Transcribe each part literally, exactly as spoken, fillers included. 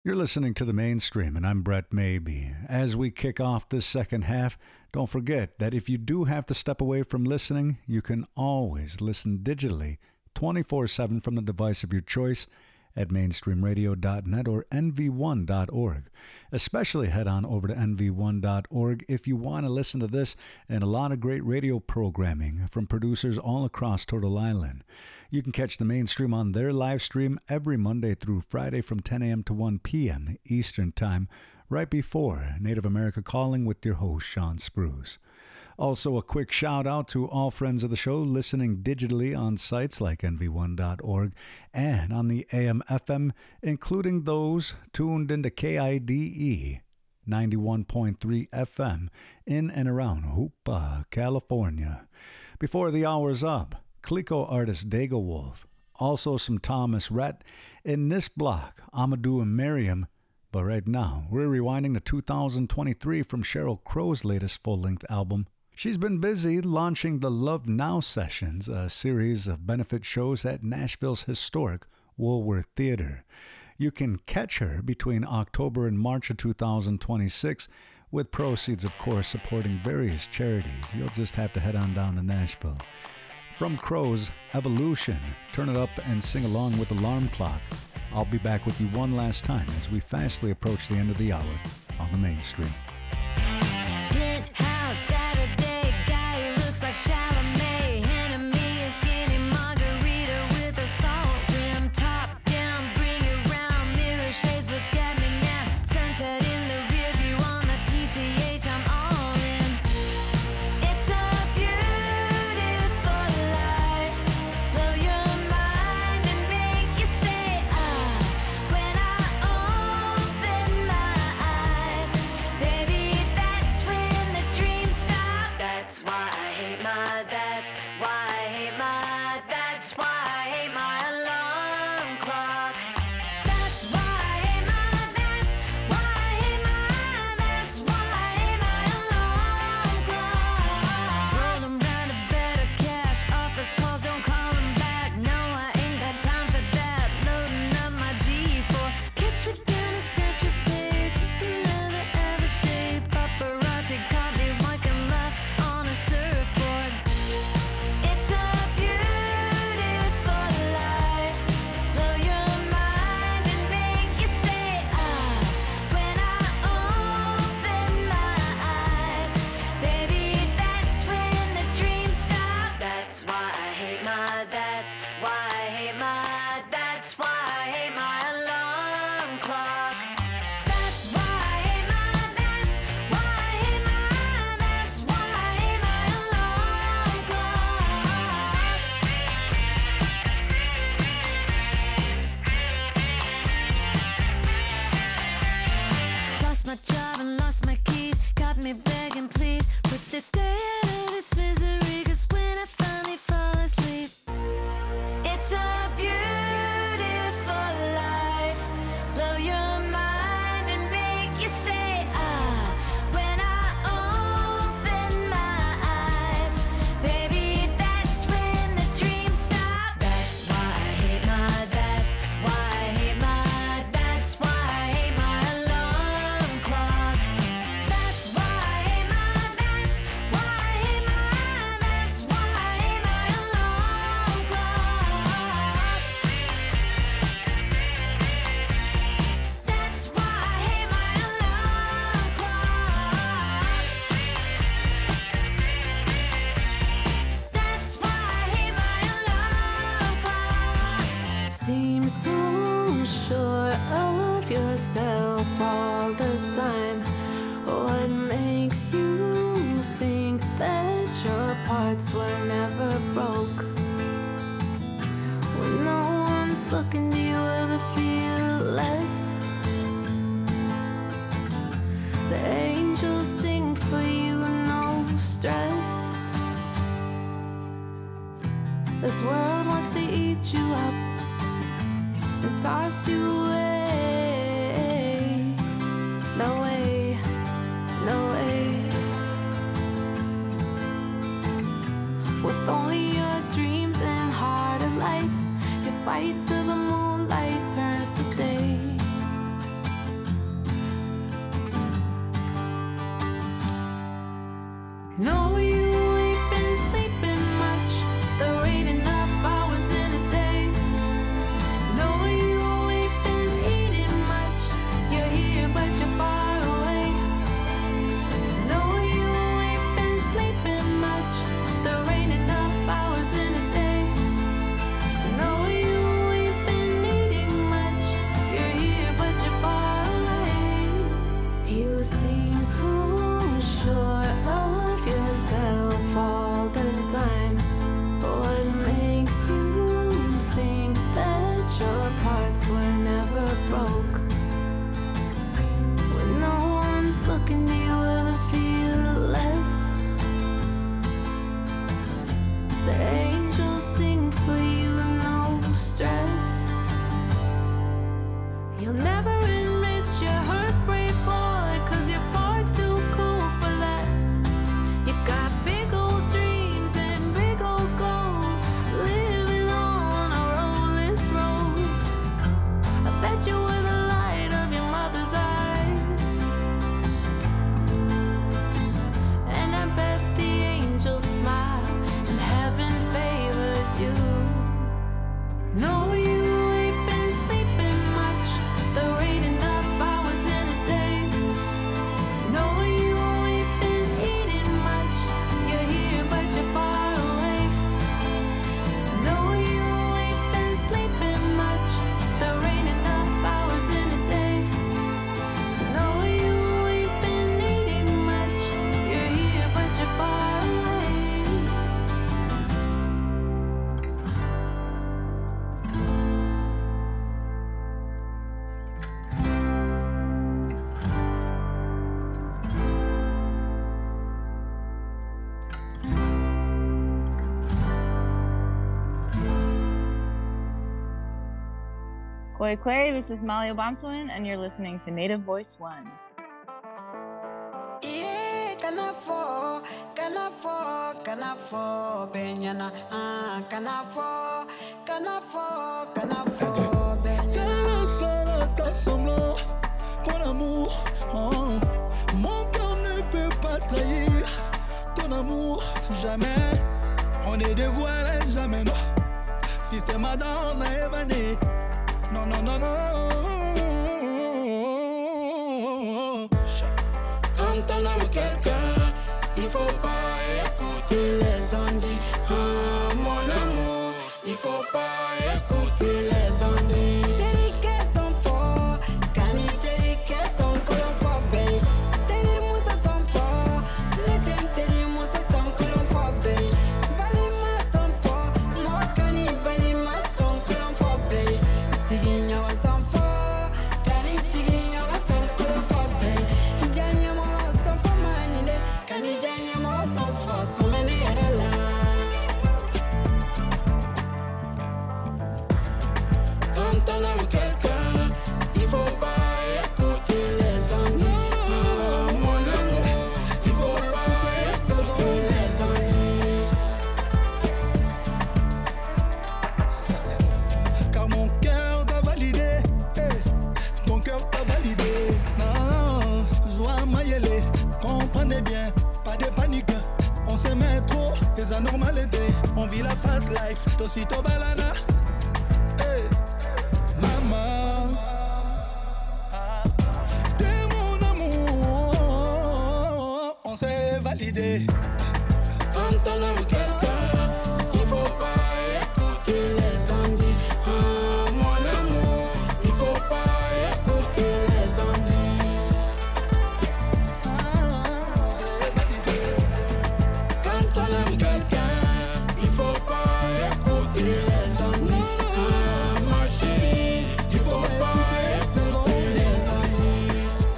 You're listening to The Mainstream, and I'm Brett Maybe. As we kick off this second half, don't forget that if you do have to step away from listening, you can always listen digitally twenty-four seven from the device of your choice at mainstream radio dot net or N V one dot org. Especially head on over to N V one dot org if you want to listen to this and a lot of great radio programming from producers all across Turtle Island. You can catch The Mainstream on their live stream every Monday through Friday from ten a.m. to one p.m. Eastern Time, right before Native America Calling with your host, Sean Spruce. Also, a quick shout out to all friends of the show listening digitally on sites like N V one dot org and on the A M F M, including those tuned into K I D E ninety-one point three F M in and around Hoopa, California. Before the hour's up, Calico artist Dago Wolf, also some Thomas Rhett. In this block, Amadou and Miriam. But right now, we're rewinding to two thousand twenty-three from Sheryl Crow's latest full-length album. She's been busy launching the Love Now Sessions, a series of benefit shows at Nashville's historic Woolworth Theater. You can catch her between October and March of two thousand twenty-six, with proceeds, of course, supporting various charities. You'll just have to head on down to Nashville. From Crow's Evolution, turn it up and sing along with Alarm Clock. I'll be back with you one last time as we fastly approach the end of the hour on The Mainstream. Penthouse Saturday, guy who looks like Chalamet. Enemy is skinny margarita with a salt rim. Top down, bring it round. Mirror shades, look at me now. Sunset in the rear view on the P C H, I'm all in. It's a beautiful life. Blow your mind and make you say ah. When I open my eyes, baby, that's when the dreams stop. That's why I hate my, that's why I hate my, that's why I hate my alarm clock. That's why I hate my, that's why I hate my, that's why I hate my alarm clock. Rolling round a better cash, office calls, don't call them back. No, I ain't got time for that. Loading up my G four. Catch me down to Central Bay, just another average day. Paparazzi caught me walking live on a surfboard. It's a beautiful life. Blow your mind and make you say ah. When I open my eyes, baby, that's when the dreams stop. That's why I hate my, that's why I hate my, that's why I hate my alarm clock. That's why I hate my, that's why I hate my, that's why I hate my alarm clock. Lost my job and lost my keys. Got me begging, please put this day out of this misery. Cause when I finally fall asleep, it's a beautiful life. Blow your mind and make you say ah. When I open my eyes, baby, that's when the dreams stop. That's why I hate my, that's why I hate my, that's why I hate my alarm clock. That's why I hate my, that's why I hate my, that's why I hate my alarm clock. That's why I hate my alarm clock. That's why I hate my alarm clock. Seem so sure of yourself all the time. What makes you think that your parts were never broke? When no one's looking, do you ever feel less? The angels sing for you, no stress. This world wants to eat you up and toss you away. No way, no way. With only your dreams and heart of light, you fight till the moonlight turns to day. No, you ain't been sleeping much. There ain't enough hours in a day. No, you ain't been eating much. You're here, but you're far away. No, you ain't been sleeping much. There ain't enough hours in a day. No, you ain't been eating much. You're here, but you're far away. You seem so sure of yourself all the time. What makes you think that your parts were never broke? When no one's looking, do you ever feel less? The angels sing for you, no stress. You'll never admit you're hurt, brave boy, 'cause you're far too cool for that. You got big old dreams and big old goals, living on a rolling road. I bet you were the light of your mother's eyes, and I bet the angels smile and heaven favors you. No, you ain't been sleeping much. There ain't enough hours in a day. No, you ain't been eating much. You're here, but you're far away. No, you ain't been sleeping much. There ain't enough hours in a day. No, you ain't been eating much. You're here, but you're far away. Koi Koi, this is Molly Obamswin, and you're listening to Native Voice One. Yeah, kanafo, kanafo, kanafo, benyana, ah, kanafo, kanafo, kanafo, benyana. T'as semblant, ton amour, oh, mon cœur ne peut pas trahir ton amour, jamais. On est dévoilé, jamais non. Système Adam n'a évané. Non, non, non, non. Quand on aime quelqu'un, il faut pas écouter les ondits. Ah, mon amour, il faut pas écouter les ondits. Délicat sont forts, cani délicat sont colophobés. Télimoussa sont forts, les télimoussa sont colophobés. Balima sont forts, moi cani balima sont colophobés. Sigigno sont forts, cani sigigno sont colophobés. Janyamo sont forts manine, cani janyamo sont forts, sont menés à la. Quand on aime quelqu'un, il faut pas écouter les ondits. Ah, mon amour, il faut pas écouter les ondits. Car mon cœur t'a validé, eh, ton cœur t'a validé. Non, Zoua Mayele, comprenez bien, pas de panique. On s'aimait trop, les anormalités. On vit la fast life, tosito balana. Eh, maman, ah, t'es mon amour, on s'est validé. Quand on aime quelqu'un, il faut pas écouter les ondits. Ah, mon amour, il faut pas écouter les ondits. Ah, on s'est validé. Quand on aime quelqu'un, il faut pas écouter les ondits. Ah, ma chérie, il faut pas écouter les ondits.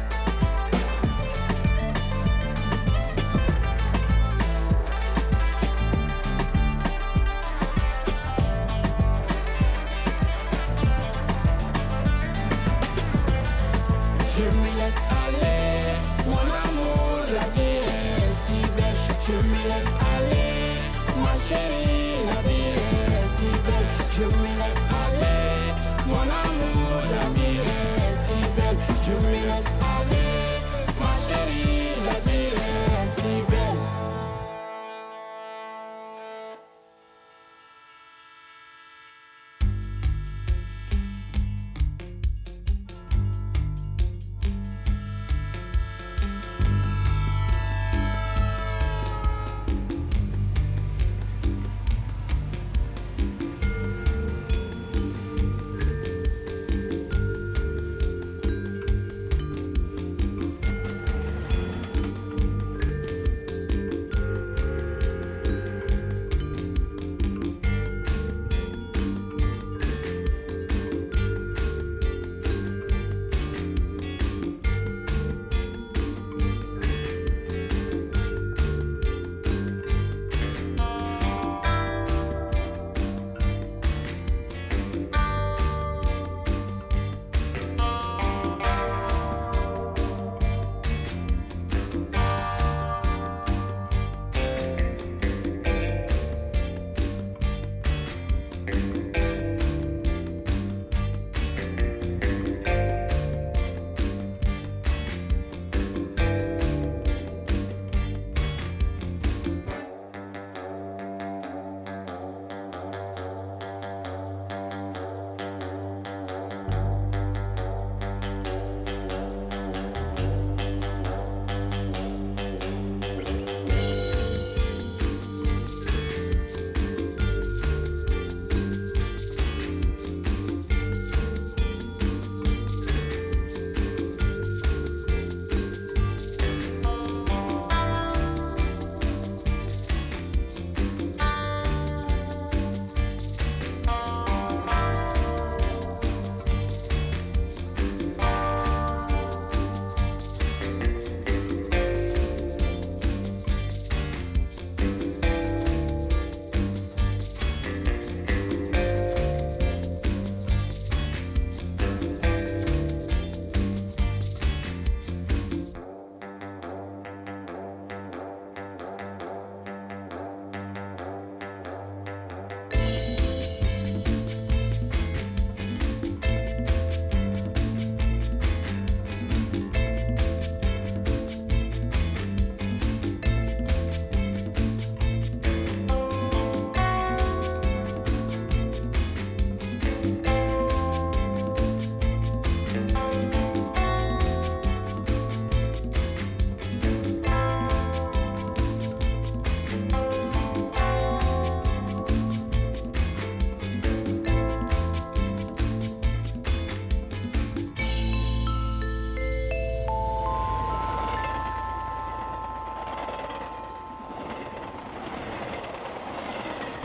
Je me laisse aller, mon amour, la vie est si belle. Je me laisse aller, ma chérie, la vie est si belle. Je me laisse aller, mon amour, la vie est si belle. Je me laisse aller, ma chérie, la vie est si belle.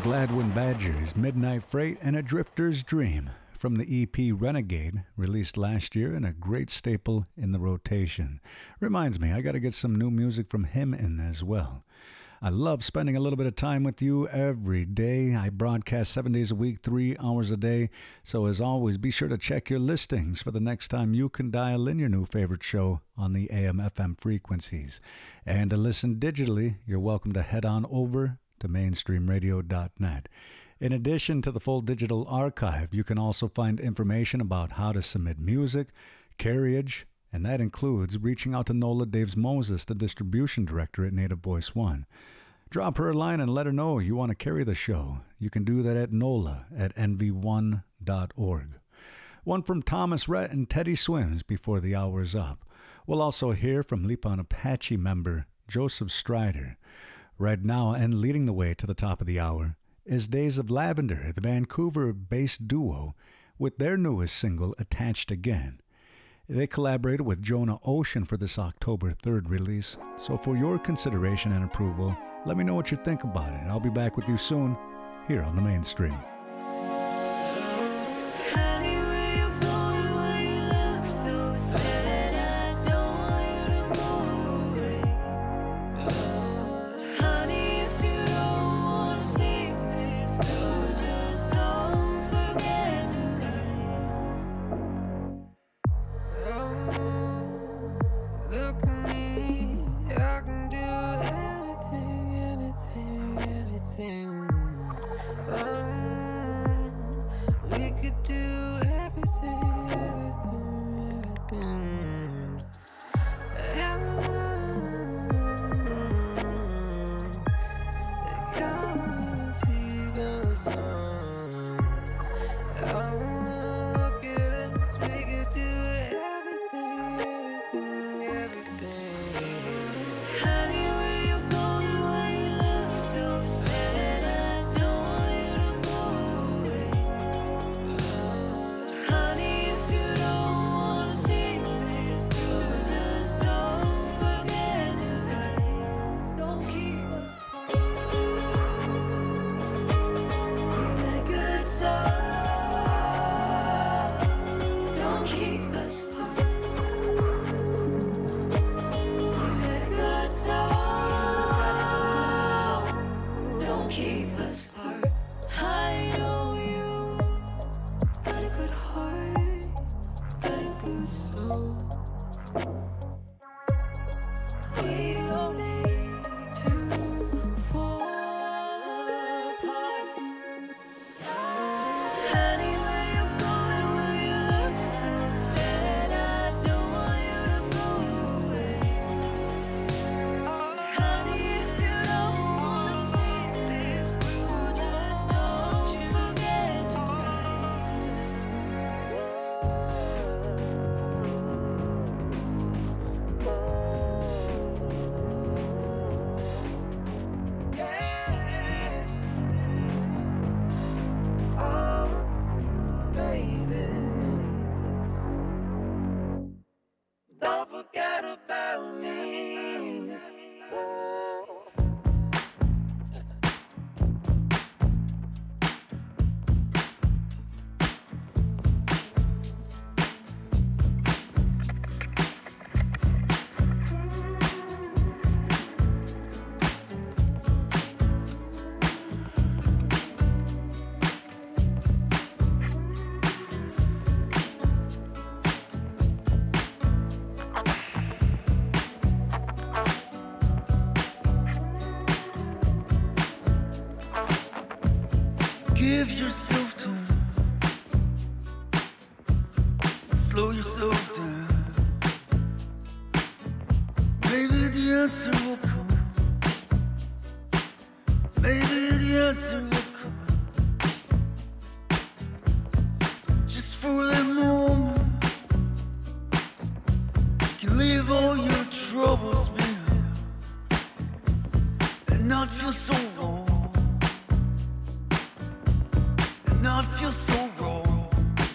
Gladwin Badgers, Midnight Freight, and A Drifter's Dream from the E P Renegade, released last year and a great staple in the rotation. Reminds me, I got to get some new music from him in as well. I love spending a little bit of time with you every day. I broadcast seven days a week, three hours a day. So as always, be sure to check your listings for the next time you can dial in your new favorite show on the A M F M frequencies. And to listen digitally, you're welcome to head on over to mainstream radio dot net. In addition to the full digital archive, you can also find information about how to submit music, carriage, and that includes reaching out to Nola Daves Moses, the distribution director at Native Voice One. Drop her a line and let her know you want to carry the show. You can do that at nola at n v one dot org. One from Thomas Rhett and Teddy Swims before the hour is up. We'll also hear from Lipan Apache member Joseph Strider. Right now, and leading the way to the top of the hour, is Days of Lavender, the Vancouver-based duo, with their newest single, Attached Again. They collaborated with Jonah Ocean for this October third release, so for your consideration and approval, let me know what you think about it. I'll be back with you soon, here on the Mainstream. Honey, where you going? Why you look so sad? I don't want you to move away. Honey, if you don't wanna see this through, just don't forget to look at me. I can do anything, anything, anything. Um, we could do everything, everything, everything. I can't see the sun. I wanna look at us. We could do everything, everything, everything. Honey, where you going? Why you look so sad? I don't want you to move away. Honey, if you don't wanna see this through, just don't forget to write. Don't keep us apart. You got a good soul. Don't keep us apart. You got a good soul. Don't keep us apart. I know you got a good heart, got a good soul. We don't need to fall apart. Honey, where you going? Will you look so sad? I don't want you to move away. Honey, if you don't wanna see this through, just don't forget to write. Yeah. Oh, baby. Don't forget about me. Give yourself time. Slow yourself down. Maybe the answer will come. Maybe the answer will come. Just for that moment, you can leave all your troubles behind and not feel so wrong. Not feel so wrong.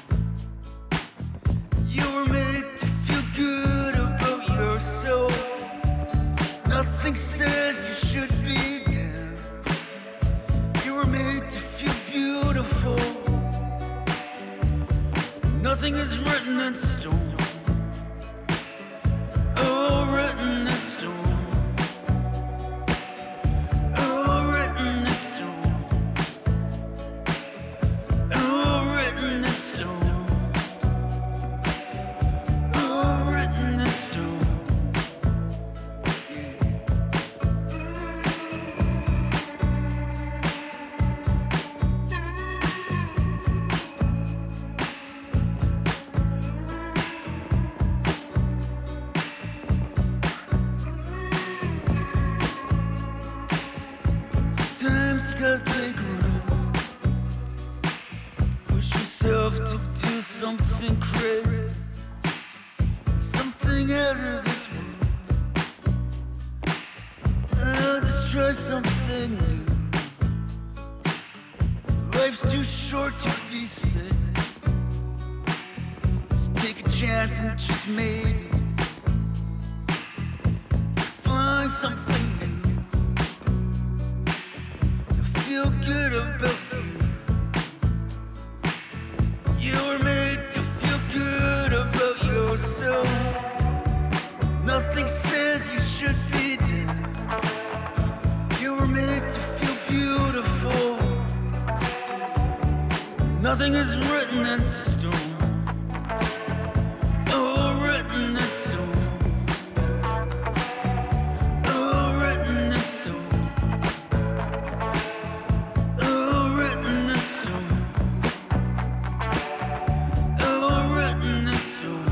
You were made to feel good about yourself. Nothing says you should be down. You were made Nothing is written in stone. Oh, written in stone. Oh, written in stone. Oh, written in stone. Oh, written in stone. Sometimes you gotta take a risk. Push yourself to do something crazy, something out of this world. Uh, just try something new. Life's too short to be safe. Just take a chance and just maybe find something new. Feel good about you. You were made to feel good about yourself. Nothing says you should be dead. You were made to feel beautiful. Nothing is written in stone. Oh, written in stone. Oh, written in stone. Oh, written in stone. Oh, written in stone.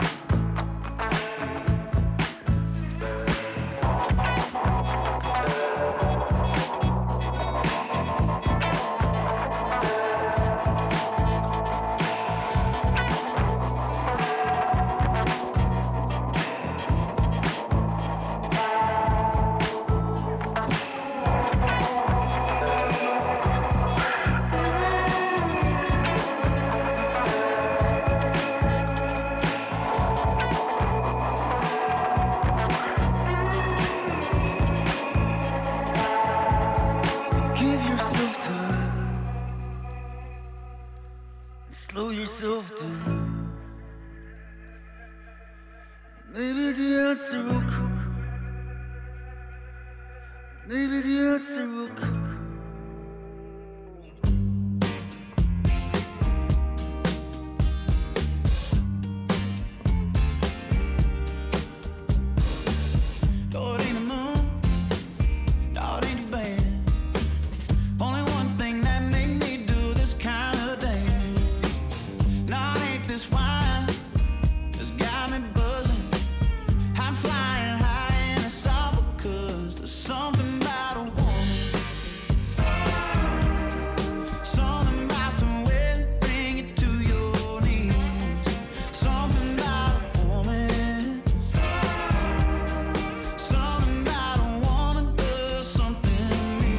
Give yourself time and slow yourself down. Maybe the answer will come. Maybe the answer will come. No, it ain't a moon. No, it ain't a band. Only one thing that made me do this kind of dance. No, it ain't this wine that's got me buzzing. I'm flying high and it's all because there's something about a woman. Something about the way they bring it to your knees. Something about a woman. Something about a woman does something to me.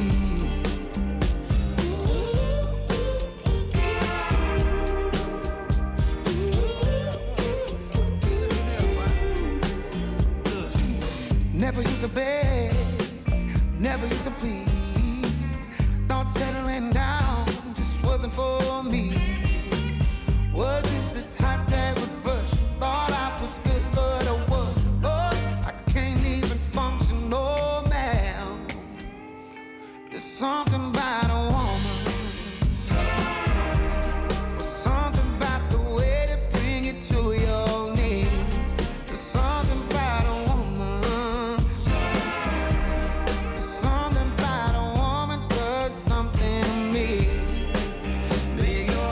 Never used to beg, never used to plead. Thought settling down just wasn't for me. Wasn't the type that would rush. Thought I was good, but I was. Lord, I can't even function, no ma'am. There's something about a woman. There's something about the way they bring it to your knees. There's something about a woman. There's something about a woman does something to me. Lay your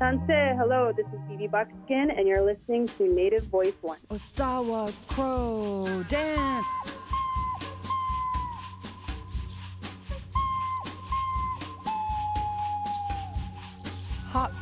Sanse, hello, this is Phoebe Buckskin, and you're listening to Native Voice One. Osawa Crow Dance. Hop.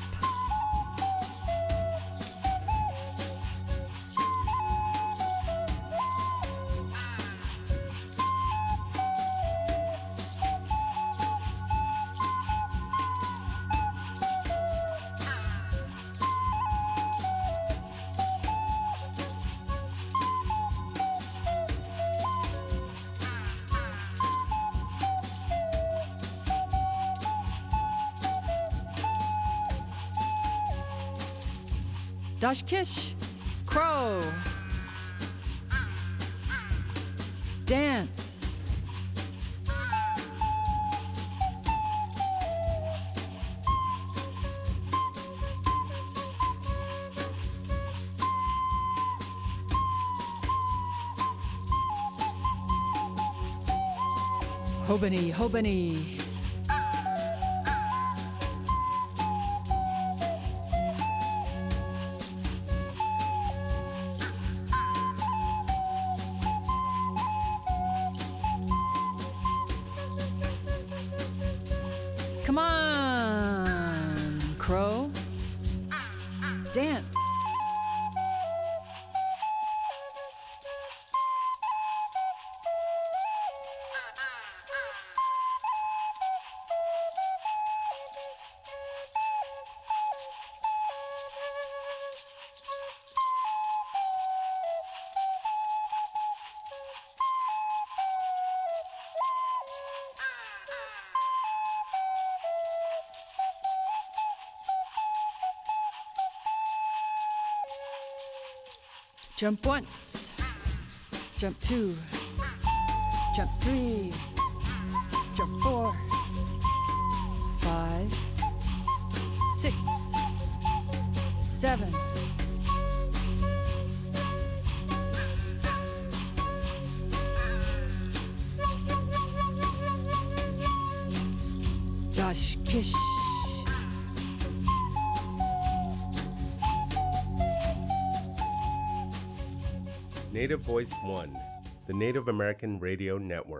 Dashkish, crow, dance, Hobany, Hobany. Come on, crow. Dance. Jump once, jump two, jump three, jump four, five, six, seven. Dash kish. Native Voice One, the Native American Radio Network.